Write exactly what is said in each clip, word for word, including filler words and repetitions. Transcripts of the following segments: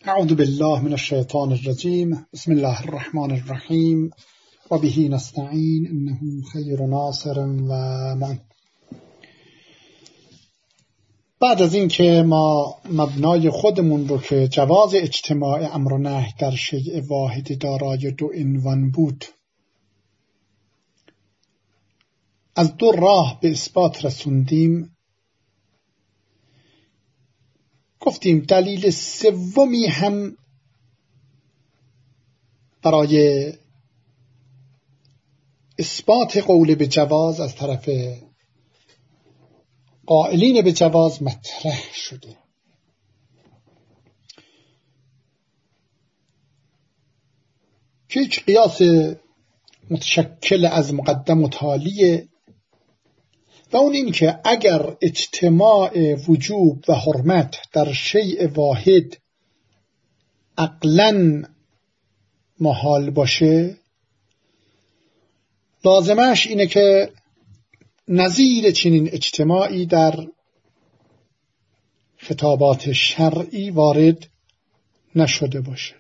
اعوذ بالله من الشیطان الرجیم. بسم الله الرحمن الرحیم و به نستعین انه خیر ناصر و معین. بعد از این که ما مبنای خودمون رو که جواز اجتماع امر و نهی در شیء واحد دارای دو عنوان بود، از دو راه به اثبات رسوندیم، گفتیم دلیل سومی هم برای اثبات قول به جواز از طرف قائلین به جواز مطرح شده. که هیچ قیاس متشکل از مقدم و تالیه و اون این که اگر اجتماع وجوب و حرمت در شیء واحد عقلاً محال باشه، لازمش اینه که نظیر چنین اجتماعی در خطابات شرعی وارد نشده باشه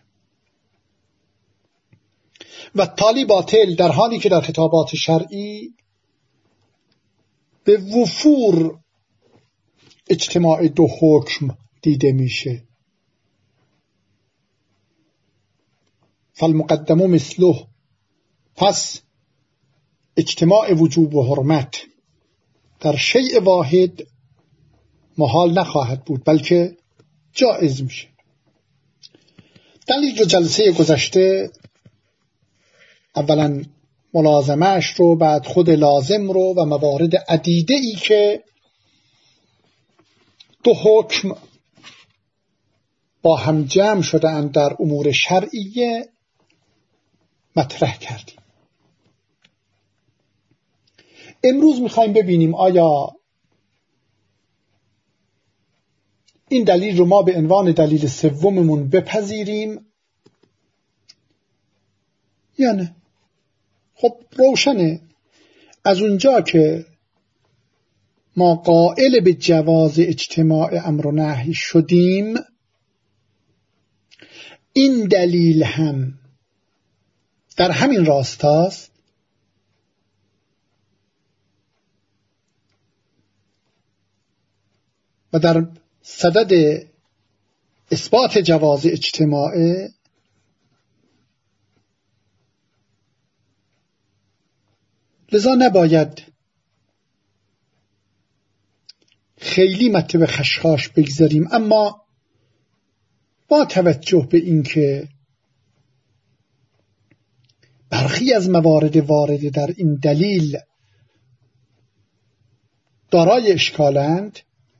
و تالی باطل در حالی که در خطابات شرعی به وفور اجتماع دو حکم دیده میشه. فالمقدم مثله، پس اجتماع وجوب و حرمت در شیء واحد محال نخواهد بود بلکه جائز میشه. دلیل جلسه گذشته اولا ملازمش رو، بعد خود لازم رو و موارد عدیده ای که دو حکم با هم جمع شده‌اند در امور شرعیه مطرح کردیم. امروز میخوایم ببینیم آیا این دلیل رو ما به عنوان دلیل سوممون بپذیریم یا نه. خب روشنه از اونجا که ما قائل به جواز اجتماع امر و نهی شدیم، این دلیل هم در همین راستاست و در صدد اثبات جواز اجتماع لذا نباید خیلی مطلب خشخاش بگذاریم، اما با توجه به اینکه برخی از موارد وارد در این دلیل دارای اشکالند،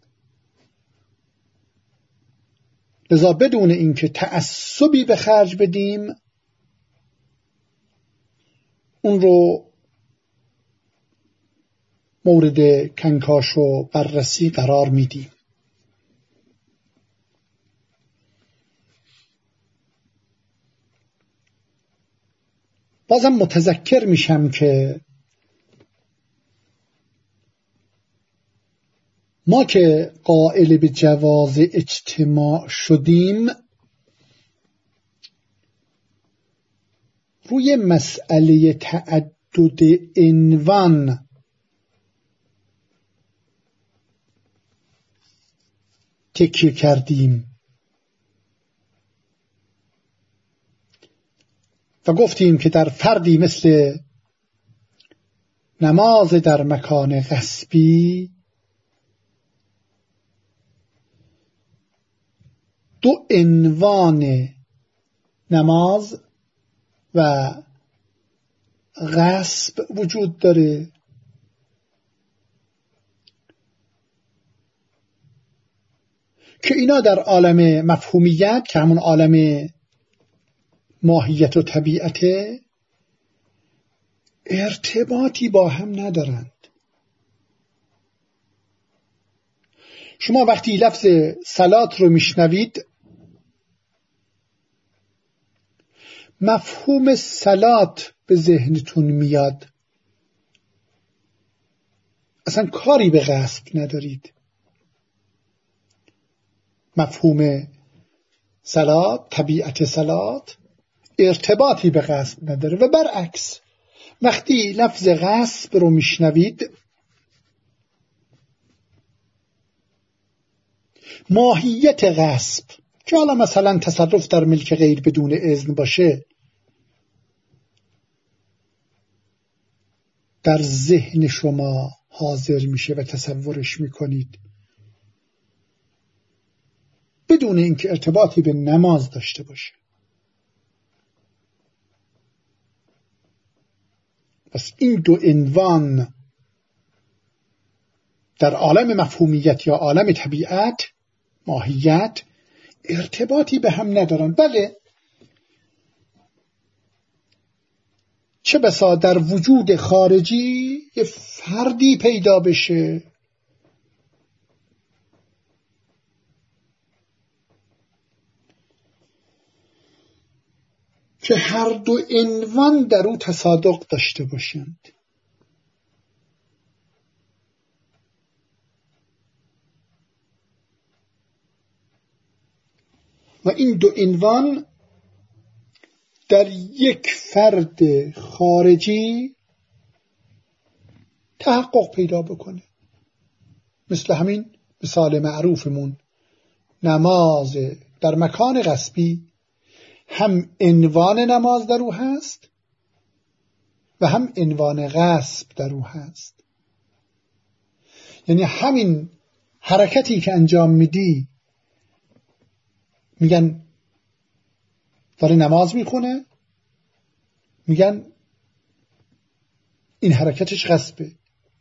لذا بدون اینکه تعصبی به خرج بدیم اون رو مورد کنکاش و بررسی قرار میدیم. بازم متذکر میشم که ما که قائل به جواز اجتماع شدیم، روی مسئله تعدد عنوان تکیه کردیم و گفتیم که در فردی مثل نماز در مکان غصبی دو عنوان نماز و غصب وجود داره که اینا در عالم مفهومیت که همون عالم ماهیت و طبیعت ارتباطی با هم ندارند. شما وقتی لفظ صلات رو میشنوید، مفهوم صلات به ذهنتون میاد، اصلا کاری به غصب ندارید. مفهوم صلات، طبیعت صلات ارتباطی به غصب نداره و برعکس وقتی لفظ غصب رو میشنوید ماهیت غصب که حالا مثلا تصرف در ملک غیر بدون اذن باشه در ذهن شما حاضر میشه و تصورش میکنید بدون اینکه ارتباطی به نماز داشته باشه. پس این دو عنوان در عالم مفهومیت یا عالم طبیعت ماهیت ارتباطی به هم ندارن. بله چه بسا در وجود خارجی یه فردی پیدا بشه که هر دو عنوان در او تصادق داشته باشند. و این دو عنوان در یک فرد خارجی تحقق پیدا بکنه. مثل همین مثال معروفمون نماز در مکان غصبی هم عنوان نماز در او هست و هم عنوان غصب در او هست. یعنی همین حرکتی که انجام میدی میگن داره نماز میخونه، میگن این حرکتش غصبه.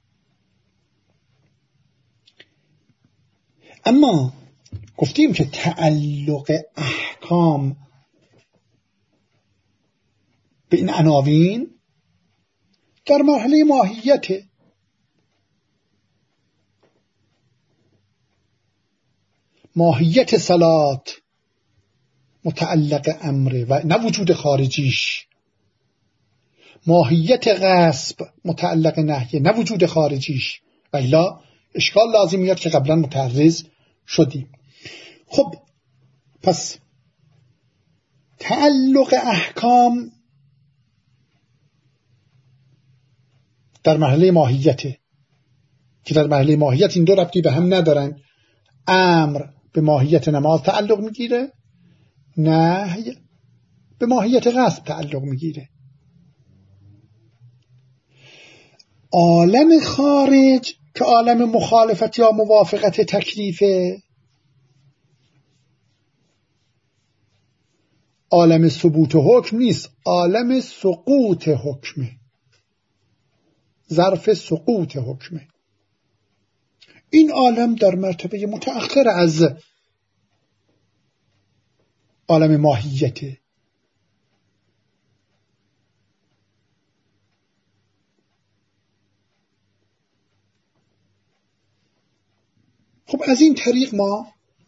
اما گفتیم که تعلق احکام به این عناوین در مرحله ماهیته. ماهیت صلات متعلق امره و نه وجود خارجیش. ماهیت غصب متعلق نهیه نه وجود خارجیش. و الا اشکال لازم میاد که قبلا متعرض شدیم. خب پس تعلق احکام در مرحله ماهیته که در مرحله ماهیت این دو ربطی به هم ندارن. امر به ماهیت نماز تعلق میگیره، نهی به ماهیت غصب تعلق میگیره. عالم خارج که عالم مخالفت یا موافقت تکلیفه، عالم ثبوت حکم نیست، عالم سقوط حکمه، ظرف سقوط حکمه. این عالم در مرتبه متأخر از عالم ماهیته. خب از این طریق ما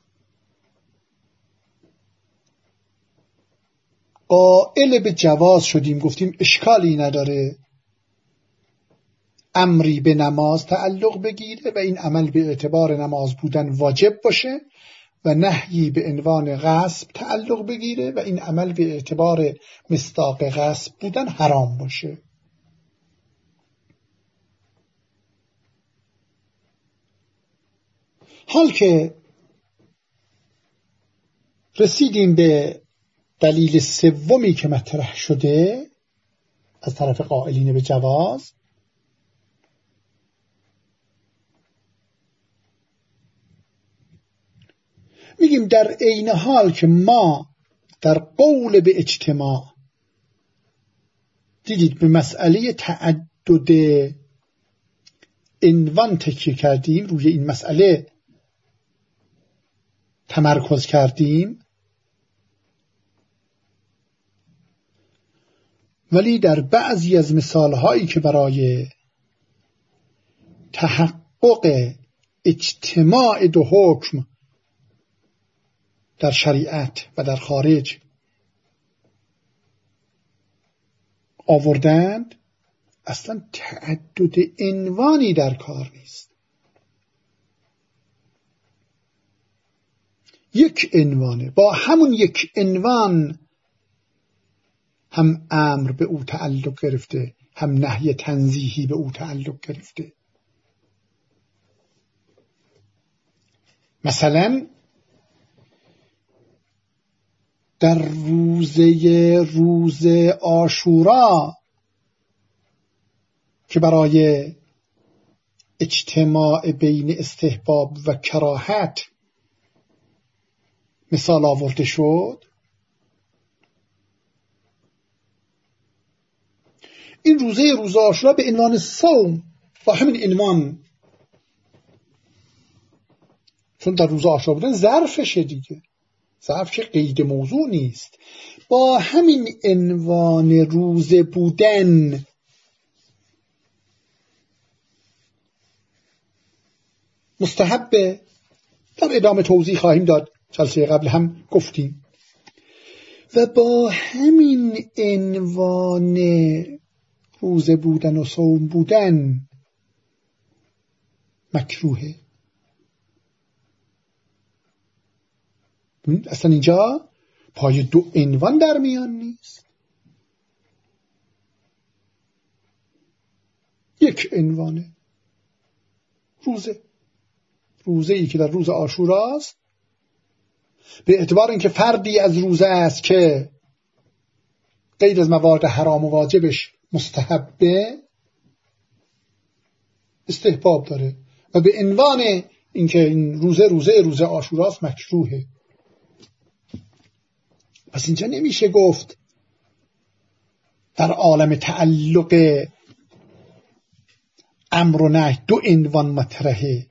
قائل به جواز شدیم، گفتیم اشکالی نداره امری به نماز تعلق بگیره و این عمل به اعتبار نماز بودن واجب باشه و نهیی به عنوان غصب تعلق بگیره و این عمل به اعتبار مصداق غصب بودن حرام باشه. حال که رسیدیم به دلیل سومی که مطرح شده از طرف قائلین به جواز، میگیم در عین حال که ما در قول به اجتماع دیدید به مسئله تعدد عنوان تکیه کردیم، روی این مسئله تمرکز کردیم، ولی در بعضی از مثالهایی که برای تحقق اجتماع دو حکم در شریعت و در خارج آوردند، اصلا تعدد عنوانی در کار نیست. یک عنوانه، با همون یک عنوان هم امر به او تعلق گرفته، هم نهی تنزیهی به او تعلق گرفته. مثلا در روزه روز عاشورا که برای اجتماع بین استحباب و کراهت مثال آورده شد، این روزه روز عاشورا به عنوان صوم با همین عنوان، چون در روز عاشورا بودن ظرفشه دیگه، ظرف که قید موضوع نیست، با همین عنوان روزه بودن مستحبه. در ادامه توضیح خواهیم داد، جلسه قبل هم گفتیم. و با همین عنوان روزه بودن و صوم بودن مکروهه. اصلا اینجا پای دو عنوان در میان نیست، یک عنوانه، روزه روزه ای که در روز عاشوراست، به اعتبار اینکه فردی از روزه است که غیر از موارد حرام و واجبش مستحبه، استحباب داره، و به عنوان اینکه این روزه روزه روزه عاشوراست مکروهه. پس اینجا نمیشه گفت در عالم تعلق امر و نهی دو عنوان مطرحه.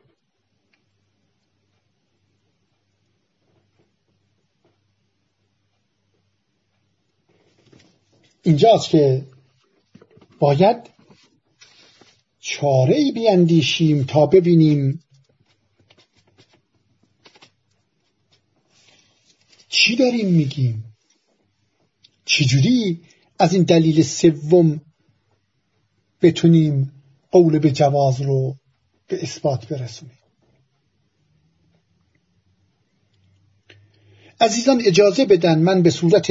اینجاست که باید چاره‌ای بیندیشیم تا ببینیم چی داریم میگیم، چجوری از این دلیل سوم بتونیم قول به جواز رو به اثبات برسونیم. عزیزان اجازه بدن من به صورت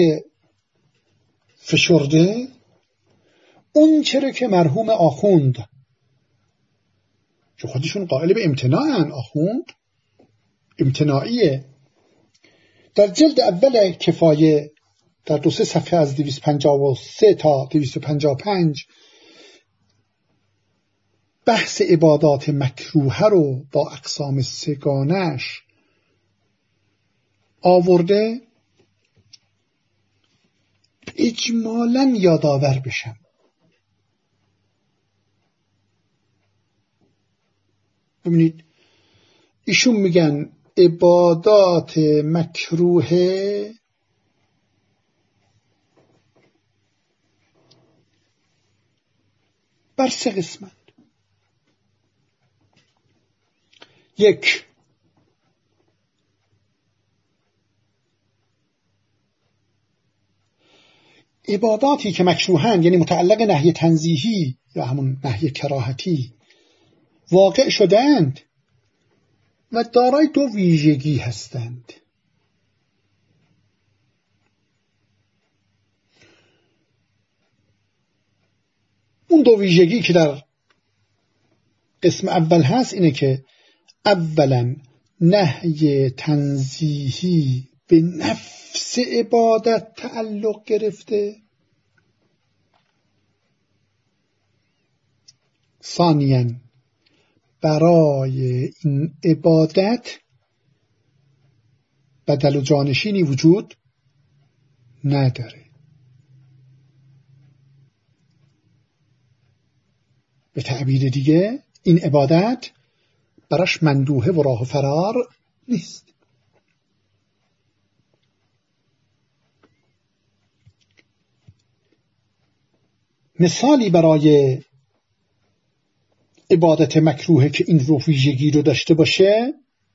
فشرده اون چرا که مرحوم آخوند، که خودشون قائل به امتناعن، آخوند امتناعیه، در جلد اول کفایه در دو سه صفحه از دویست و پنجاه و سه تا دویست و پنجاه و پنج بحث عبادات مکروه رو با اقسام سگانش آورده. اجمالاً یادآور بشم ببینید، ایشون میگن عبادات مکروه بر سه قسمت. یک، عباداتی که مکروهن، یعنی متعلق نهی تنزیهی یا همون نهی کراهتی واقع شدند و دارای دو ویژگی هستند. اون دو ویژگی که در قسم اول هست اینه که اولا نهی تنزیهی به نفس عبادت تعلق گرفته، ثانیاً برای این عبادت بدل و جانشینی وجود نداره. به تعبیر دیگه این عبادت براش مندوحه و راه و فرار نیست. مثالی برای عبادت مکروه که این رو ویژگی رو داشته باشه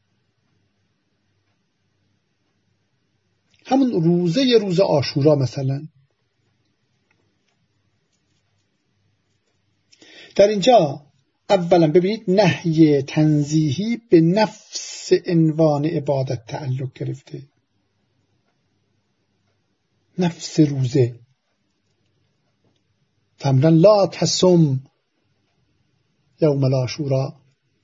همون روزه ی روز عاشورا. مثلا در اینجا اولا ببینید نهی تنزیهی به نفس عنوان عبادت تعلق گرفته، نفس روزه. فرمودن لا تصم یوم العاشوراء،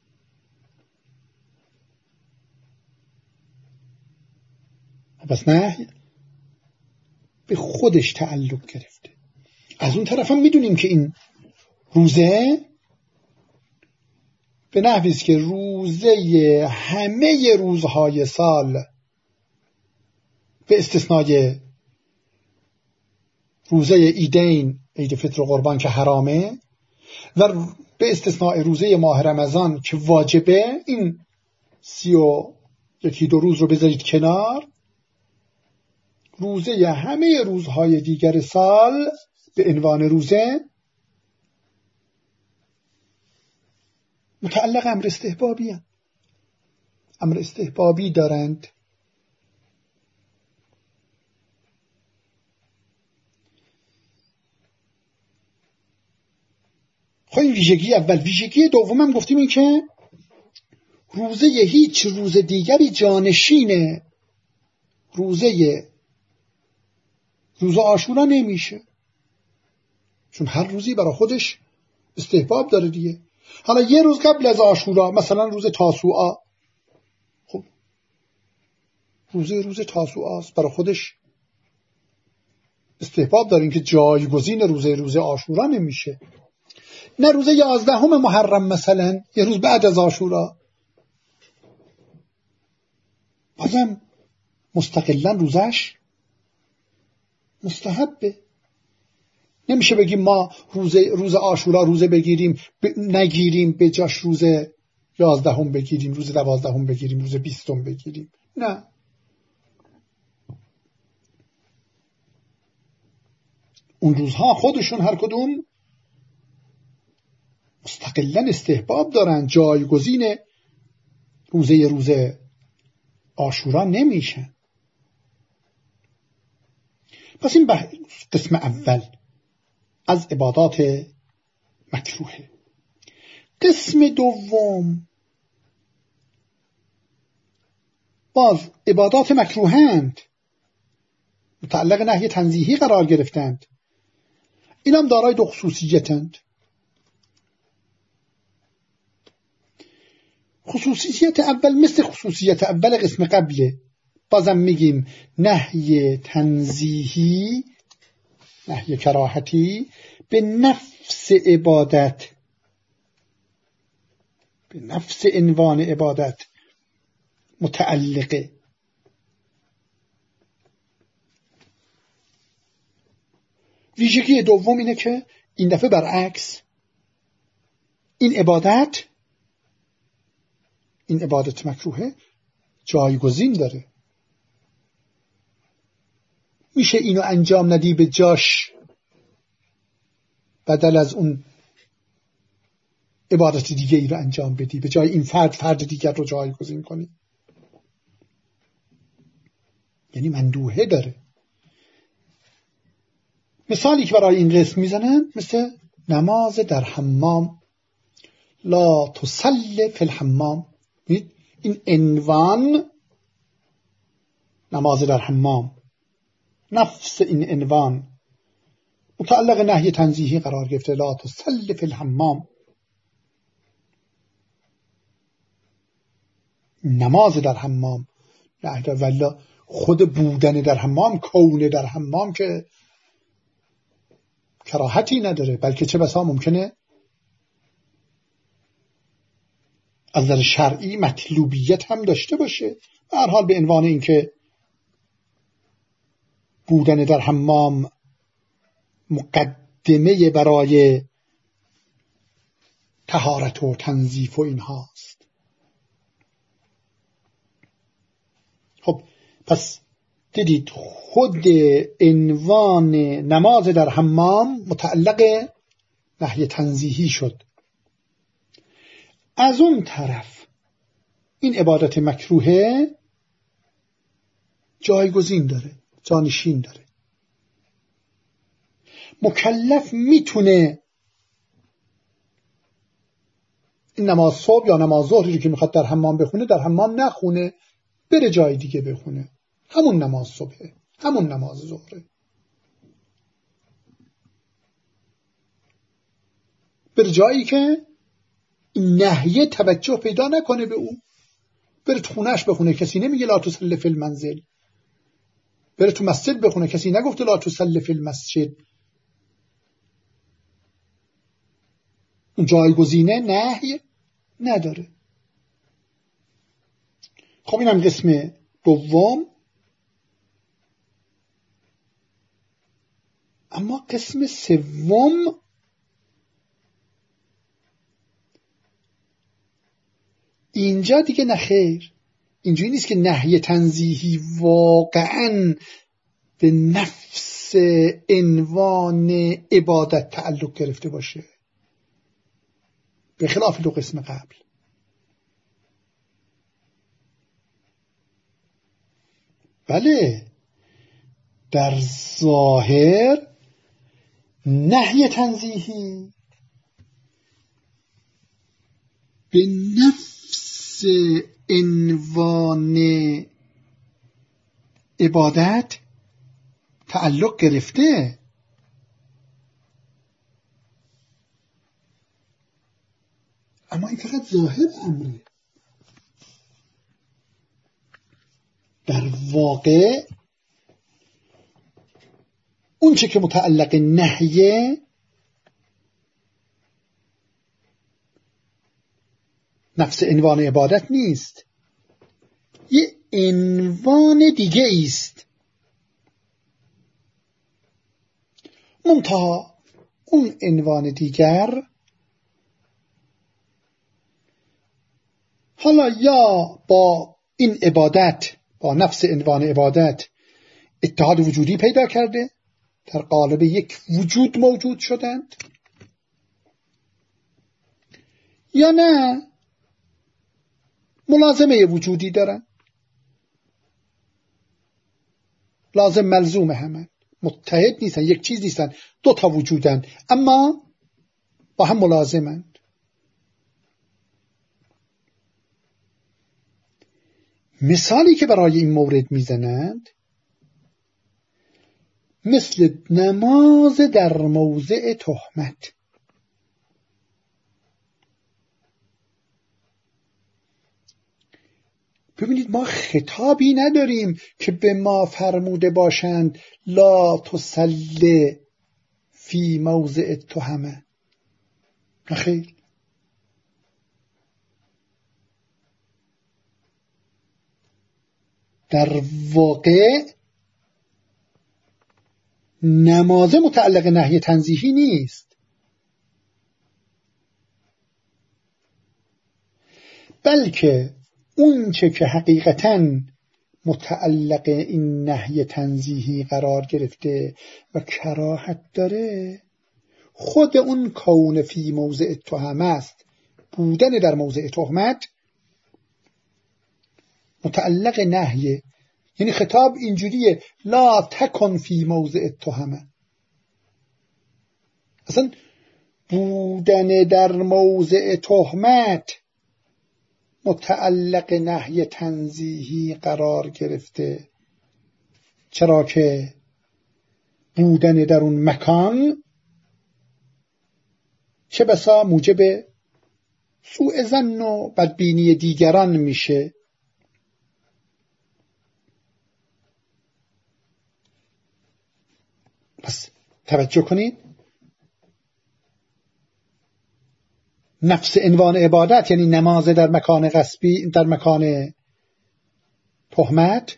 پس نهی به خودش تعلق گرفته. از اون طرف هم میدونیم که این روزه به نحوی است که روزه همه روزهای سال به استثنای روزه عیدین، عید فطر و قربان که حرامه، و به استثناء روزه ماه رمضان که واجبه، این سی و یکی دو روز رو بذارید کنار، روزه همه روزهای دیگر سال به عنوان روزه متعلق امر استحبابی هست. امر استحبابی دارند. خب این ویژگی اول. ویژگی دوم هم گفتیم این که روزه هیچ روز دیگری جانشین روزه روزه عاشورا نمیشه، چون هر روزی برای خودش استحباب داره دیگه. حالا یه روز قبل از عاشورا، مثلا روز تاسوعا، خب روزه روز تاسوعا است، برای خودش استحباب داره، این که جایگزین روزه روزه عاشورا نمیشه. نه روز یازدهم محرم مثلا یه روز بعد از عاشورا، بازم مستقلا روزش مستحبه. نمیشه بگیم ما روز روز عاشورا روزه بگیریم ب... نگیریم به جاش روز یازدهم بگیریم، روز دوازدهم بگیریم، روز بیستم بگیریم. نه، اون روزها خودشون هر کدوم مستقلا استحباب دارن، جایگزین روزه روزه عاشورا نمیشن. پس این قسم اول از عبادات مکروهه. قسم دوم باز عبادات مکروهند، متعلق نهی تنزیهی قرار گرفتند. این هم دارای دو خصوصیتند. خصوصیت اول مثل خصوصیت اول قسم قبله، بازم میگیم نهی تنزیهی، نهی کراهتی به نفس عبادت، به نفس عنوان عبادت متعلقه. ویژگی دوم اینه که این دفعه برعکس، این عبادت این عبادت مکروهه جایگزین داره. میشه اینو انجام ندی به جاش، بدل از اون عبادت دیگه ای رو انجام بدی، به جای این فرد فرد دیگر رو جایگزین کنی. یعنی مندوحه داره. مثالی که برای این قسم میزنن مثل نماز در حمام، لا تصلی فی الحمام. این عنوان نماز در حمام، نفس این عنوان متعلق نهی تنزیهی قرار گرفته، لا تصلی فی الحمام، نماز در حمام. نه ولی خود بودن در حمام، کون در حمام که کراهتی نداره، بلکه چه بسا ممکنه از نظر شرعی مطلوبیت هم داشته باشه. به هر حال به عنوان اینکه بودن در حمام مقدمه برای طهارت و تنظیف و اینهاست. خب پس دیدید خود عنوان نماز در حمام متعلق نهی تنزیهی شد. از اون طرف این عبادت مکروهه جایگزین داره، جانشین داره. مکلف میتونه این نماز صبح یا نماز ظهری که میخواد در حمام بخونه در حمام نخونه، بره جای دیگه بخونه، همون نماز صبحه، همون نماز ظهره، بره جایی که نهیه توجه پیدا نکنه به او، بره تو خونهش بخونه، کسی نمیگه لا تصلی فی المنزل، بره تو مسجد بخونه، کسی نگفته لا تصلی فی المسجد. اون جایگزینه نهی نداره. خب اینم قسم دوم. اما قسم سوم اینجا دیگه نخیر، اینجوری نیست که نهی تنزیهی واقعاً به نفس عنوان عبادت تعلق گرفته باشه، به خلاف دو قسم قبل. بله، در ظاهر نهی تنزیهی به نفس عنوان عبادت تعلق گرفته، اما این فقط ظاهر امره. در واقع اون چه که متعلق نهیه نفس عنوان عبادت نیست، یه عنوان دیگه است. منتها اون عنوان دیگر حالا یا با این عبادت، با نفس عنوان عبادت اتحاد وجودی پیدا کرده، در قالب یک وجود موجود شدند، یا نه ملازمه وجودی دارن، لازم ملزوم همن، متحد نیستن، یک چیز نیستن، دو تا وجودن اما با هم ملازمن. مثالی که برای این مورد میزنند مثل نماز در موضع تهمت. ببینید، ما خطابی نداریم که به ما فرموده باشند لا تصلی فی موضع تهمه، نخیر. در واقع نماز متعلق نهی تنزیهی نیست، بلکه اون چه که حقیقتاً متعلق این نهی تنزیهی قرار گرفته و کراهت داره خود اون کون فی موضع تهمه است، بودن در موضع تهمت متعلق نهیه. یعنی خطاب اینجوریه لا تکن فی موضع تهمه، اصلا بودن در موضع تهمت متعلق نهی تنزیهی قرار گرفته، چرا که بودن در اون مکان چه بسا موجب سوء ظن و بدبینی دیگران میشه. پس توجه کنید، نفس عنوان عبادت یعنی نماز در مکان غصبی، در مکان تهمت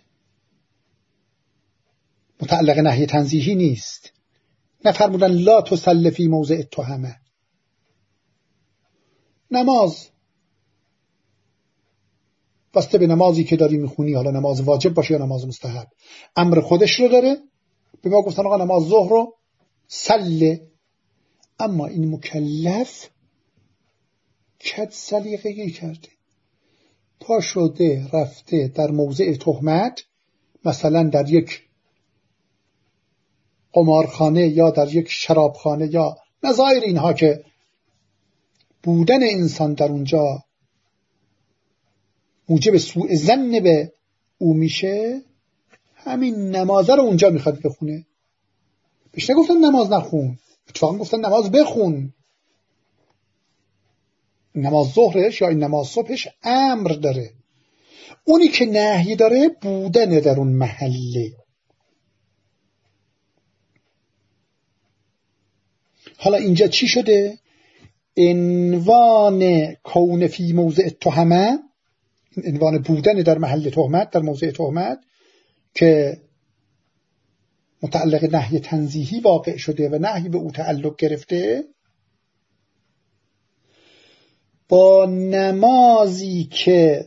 متعلق نهی تنزیهی نیست. نفرمودن لا تصلی فی موضع تهمه. نماز بسته به نمازی که داری میخونی، حالا نماز واجب باشه یا نماز مستحب، امر خودش رو داره. به ما گفتن آقا نماز ظهر رو صله، اما این مکلف چد سلیقه‌ای کرده، پا شده رفته در موضع تهمت، مثلا در یک قمارخانه یا در یک شرابخانه یا نظایر اینها که بودن انسان در اونجا موجب سوء ظن به او میشه، همین نمازه رو اونجا میخواد بخونه. بهش نگفتن نماز نخون، اتفاقا گفتن نماز بخون. نماز ظهرش یا این نماز صبحش امر داره، اونی که نهی داره بودن در اون محله. حالا اینجا چی شده؟ عنوان کون فی موضع تهمه، عنوان بودن در محل تهمت، در موضع تهمت که متعلق نهی تنزیهی واقع شده و نهی به او تعلق گرفته، با نمازی که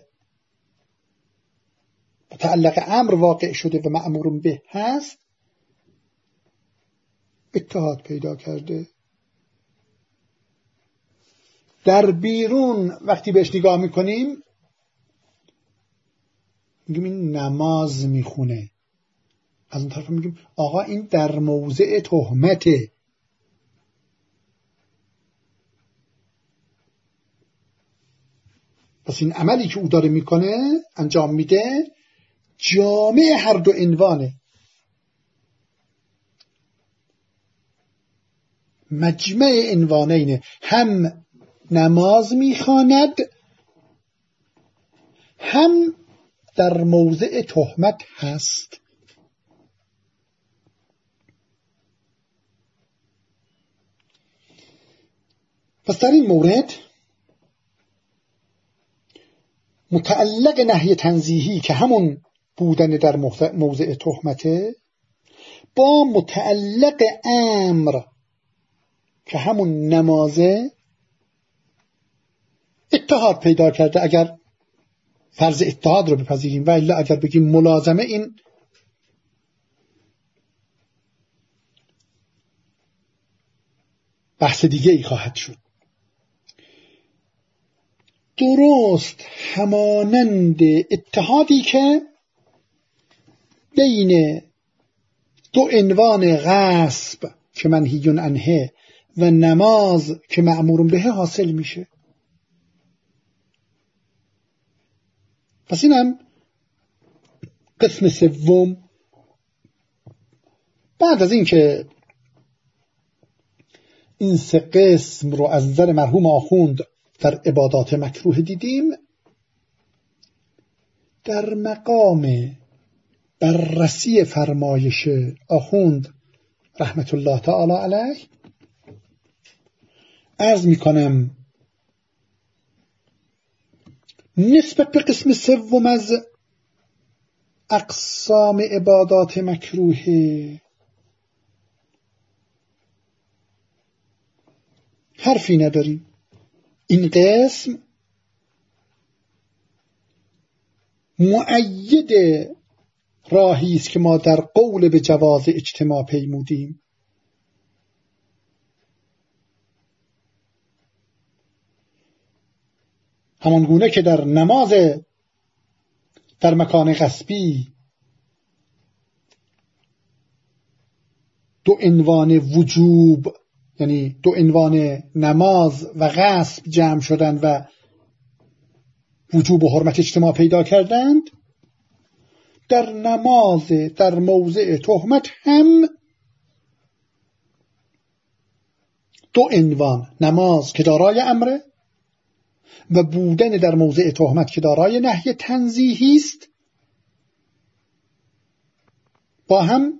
متعلق امر واقع شده و مأمور به هست اتحاد پیدا کرده. در بیرون وقتی بهش نگاه میکنیم میگیم این نماز میخونه، از اون طرف میگیم آقا این در موضع تهمته. پس این عملی که او داره میکنه، انجام میده، جامع هر دو عنوانه، مجمع عنوانینه، هم نماز میخواند هم در موضع تهمت هست. پس در این مورد متعلق نهی تنزیهی که همون بودن در موضع تهمته با متعلق امر که همون نمازه اتحاد پیدا کرده، اگر فرض اتحاد رو بپذیریم، و الا اگر بگیم ملازمه، این بحث دیگه ای خواهد شد. درست همانند اتحادی که بین دو عنوان غصب که منهی عنه و نماز که مأمور به حاصل میشه. پس اینم قسم سوم. بعد از این که این سه قسم رو از نظر مرحوم آخوند در عبادات مکروه دیدیم، در مقام بررسی فرمایش آخوند رحمت الله تعالی علیه عرض میکنم نسبت به قسم سوم از اقسام عبادات مکروه حرفی نداریم. این قسم مؤید راهی است که ما در قول به جواز اجتماع پیمودیم. همان گونه که در نماز در مکان غصبی دو عنوان وجوب، یعنی دو عنوان نماز و غصب جمع شدند و وجوب و حرمت اجتماع پیدا کردند، در نماز در موضع تهمت هم دو عنوان، نماز که دارای امره و بودن در موضع تهمت که دارای نهی تنزیهی است، با هم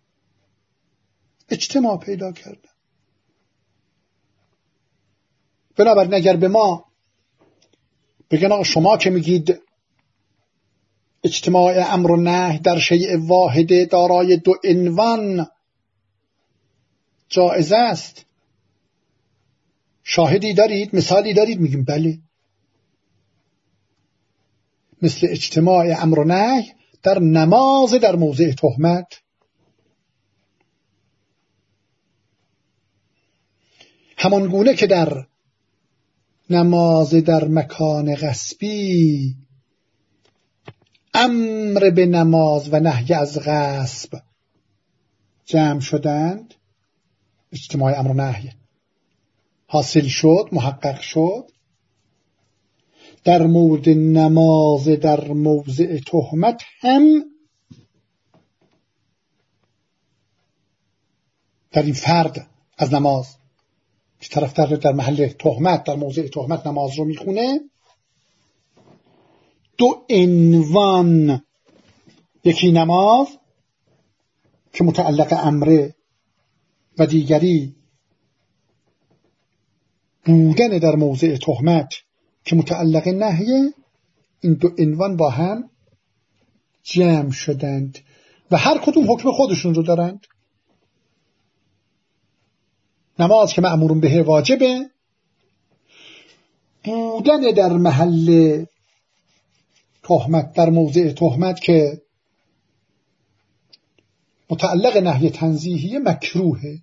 اجتماع پیدا کردن. بنابراین اگر به ما بگن آقا شما که میگید اجتماع امر و نهی در شیء واحد دارای دو عنوان جائز است، شاهدی دارید، مثالی دارید؟ میگیم بله، مثل اجتماع امر و نهی در نماز در موضع تهمت. همان گونه که در نماز در مکان غصبی امر به نماز و نهی از غصب جمع شدند، اجتماع امر و نهی، حاصل شد، محقق شد. در مورد نماز در موضع تهمت هم در این فرد از نماز که طرف در, در محل تهمت در موضع تهمت نماز رو میخونه، دو عنوان، یکی نماز که متعلق امره و دیگری بودن در موضع تهمت که متعلق نهیه، این دو عنوان با هم جمع شدند و هر کدوم حکم خودشون رو دارند. نماز که مأمور به واجبه، بودن در محل تهمت در موضع تهمت که متعلق نهی تنزیهی مکروهه.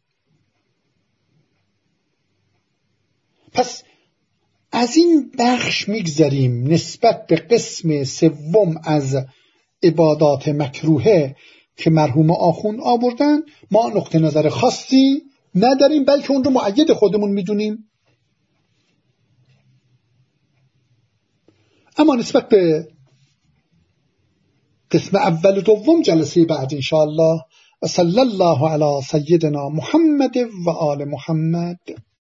پس از این بخش میگذریم نسبت به قسم سوم از عبادات مکروهه که مرحوم آخوند آوردن. ما نقطه نظر خاصی نداریم، بلکه اون رو مؤید خودمون میدونیم. اما نسبت به قسم اول و دوم جلسه بعد انشاءالله. و صلی الله علی سیدنا محمد و آل محمد.